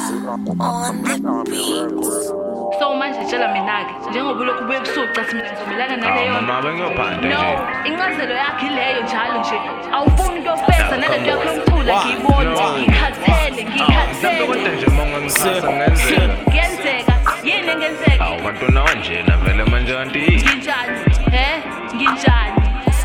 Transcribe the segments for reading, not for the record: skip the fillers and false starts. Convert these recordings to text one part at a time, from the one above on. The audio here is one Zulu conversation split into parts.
on the beat. So manje tshela mina-ke njengoba ulokhu ubuye kusuca mina ngizomelana naleyo no incazelo yakho ileyo njalo nje awufuni into ofeza nalento yakho yomculo ngiyibona ngikhathele ngiyenzeka yini engenzeka bantu nawo njena vele manje kanti nginjani nginjani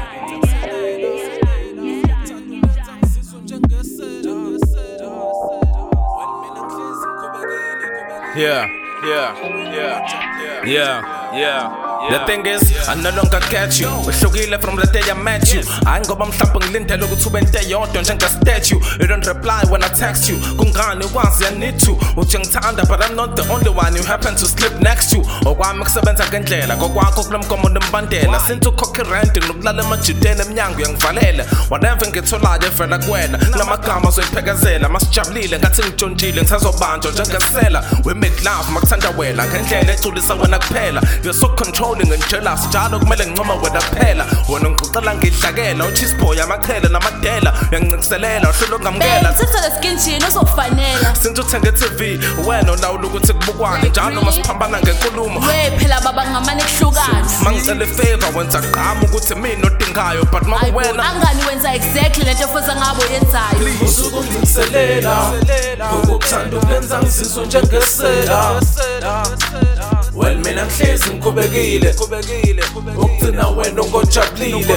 Yeah. The thing is, I no longer catch you. Uhlukile from the day I met you. I ain't ngoba mhlawumbe ngilindele ukuthi ube into eyodwa njenge-statue. You don't reply when I text you. Kungani ukwazi I need to. Uthi ngithanda but I'm not the only one you happen to sleep next to. Okwami kusebenza ngendlela kokwakho kulomgomo nembandela. Since ukhokha irent nokulala emajiteni eminyango yangivalela. Whatever ngitholayo evela kuwena. Kulamagama azoyiphelekezela. Masijabulile ngathi ngitshontshile ngisazobanjwa njengesela. We make love makuthanda wena ngendlela eculisa wena kuphela. You're so controlled and jealous njalo kumele ngincoma wena kuphela wena ngicela ngidlakela ucheese boy amaqhele namadela uyangicelela uhlelo ngamukela sithatha leskinchini uzokufanela since uthenga TV wena ulawula ukuthi kubukwane njalo masiphambana ngenkulumo we phela baba ngamane kuhlukana mangicela ifavor wenza qhamu ukuthi mina odingayo but makuwena angani wenza exactly lento ofuza ngabo yenzayo usuku ngikuselela ukuthanda ukwenza ngizizwe njengesela well mina ngihlezi ngikubekile ukugcina wena ungojabulile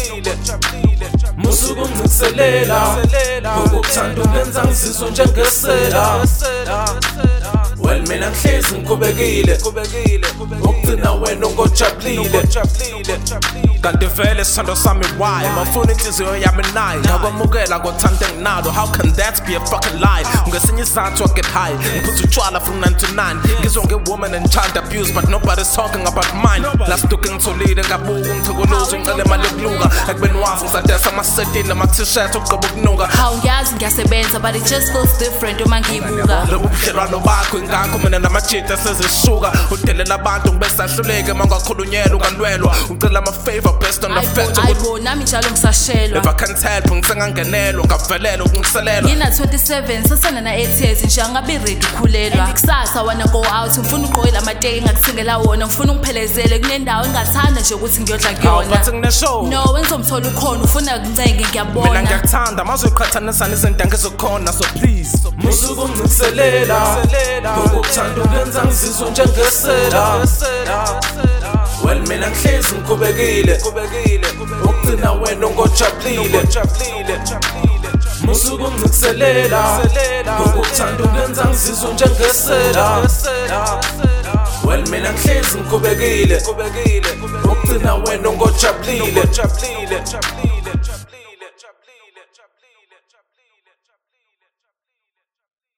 musuku ngikuselela ukuthanda ukwenza ngizizwe njengesela well mina ngihlezi ngikubekile ukugcina wena ungojabulile kanti vele sithando sami why mafuna inhliziyo yami nayi ngakwamukela ngothanda enginalo how can that be a fucking lie ngesinye isizathu I get high ngiphuza utshwala from 9 to 9 ngizwa nge-woman and child abuse but nobody's talking about mine last week ngitholile ngabuka ngithokoloza ngicela imali yokuluka ekubeni wazi ngisadesa amasetini ama-t-shirt okugqiba ukunuka hawu ngiyazi ngiyasebenza but it just feels different uma ngiyibuka lobu budlelwano bakho ingakho mina namajita sezishuka udelela abantu ngibesahluleke uma ungakhulunyelwa ungalwelwa ucela ama-favor based on the fact ayibo nami njalo ngisashelwa if I can't help ngisengangenelwa ngavelelwa ukungiselela ngina 27 sasana na 8 years nje angabi ready ukukhulelwa kusasa wana go out ngifuna uqoyela amateki ngakuthengela wona ngifuna ungiphelezele kunendawo engathanda nje ukuthi ngiyodla kuyona no wenzomthola ukhona ufuna kuncenge ngiyabona mina ngiyakuthanda mazoyiqhathanisa nezinto engizokhona so please musuku ngikuselela ukuthanda ukwenza ngizizwe njengesela well mina ngihlezi ngikubekile ukugcina wena ungojabulile musuku ngikuselela ukuthanda ukwenza ngizizwe njengesela well mina ngihlezi ngikubekile ukugcina wena ungojabulile